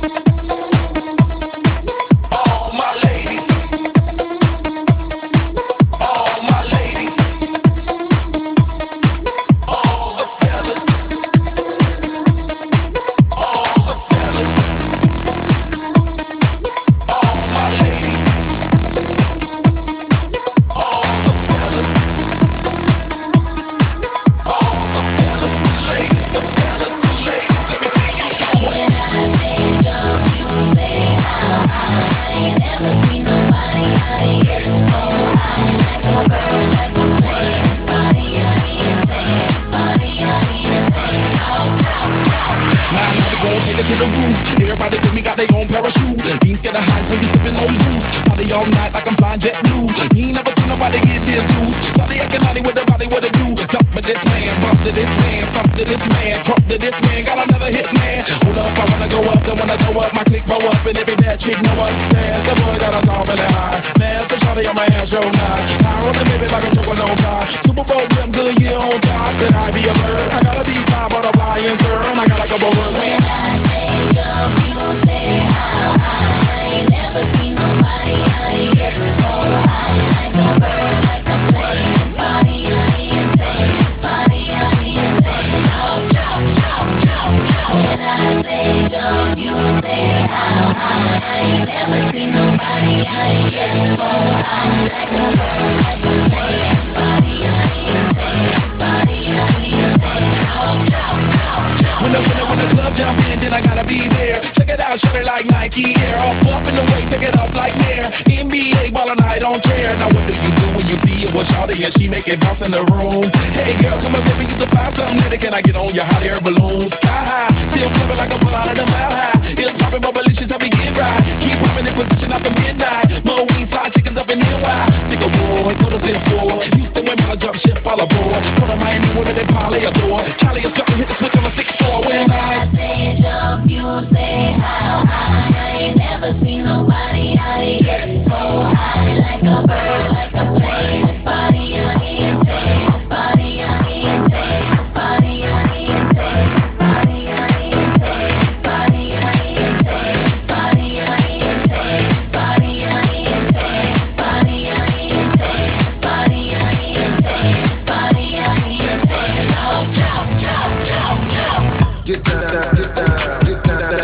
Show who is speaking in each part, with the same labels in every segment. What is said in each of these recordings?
Speaker 1: And she make it bounce in the room. Hey girl, come up here, we used to find something later. Can I get on your hot air balloon? Sky high, still flipping like a ball out of the mile high. It's popping, but malicious, help me get right. Keep popping in position after midnight. Mo wings, fly chickens up in NY. Sick of boy, put us in four. Houston women, I jump ship, all aboard. Put a Miami women, they probably adore. Cali is starting to hit the switch on the 6-4.
Speaker 2: When I say jump, you say how high. I ain't never seen nobody out here so high. Like a bird, like a plane. This body I can't take. This body I can't take. This body I can't take. This body I can't take. This body I can't take. This body I can't take. This body I can't take. This body I can't take. This body I can't take. This body I can't take. Jump, jump, jump, jump, jump.
Speaker 3: Get down, get down, get down, get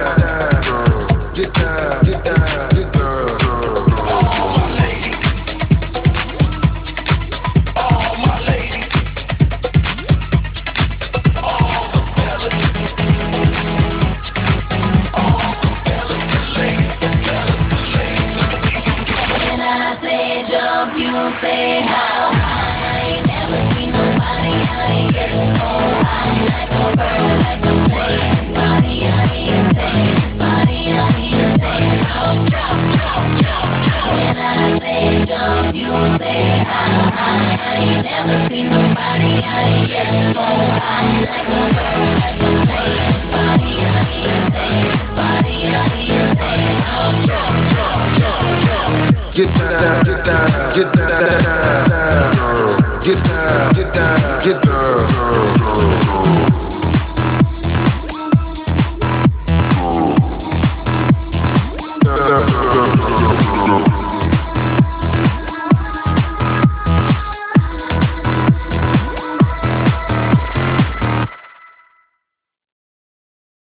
Speaker 3: down, get down, get down, get down.
Speaker 2: You say how high. I ain't never seen nobody out here so high. Like a bird, like a plane. This body I can't take. This body I can't take. Jump, jump, jump, jump, jump. When I say jump, you say how high. I ain't never seen nobody out here so high. Like a bird, like a plane. This body I can't take. This body I can't take. Jump, jump, jump, jump, jump.
Speaker 3: Get down, get down, get down.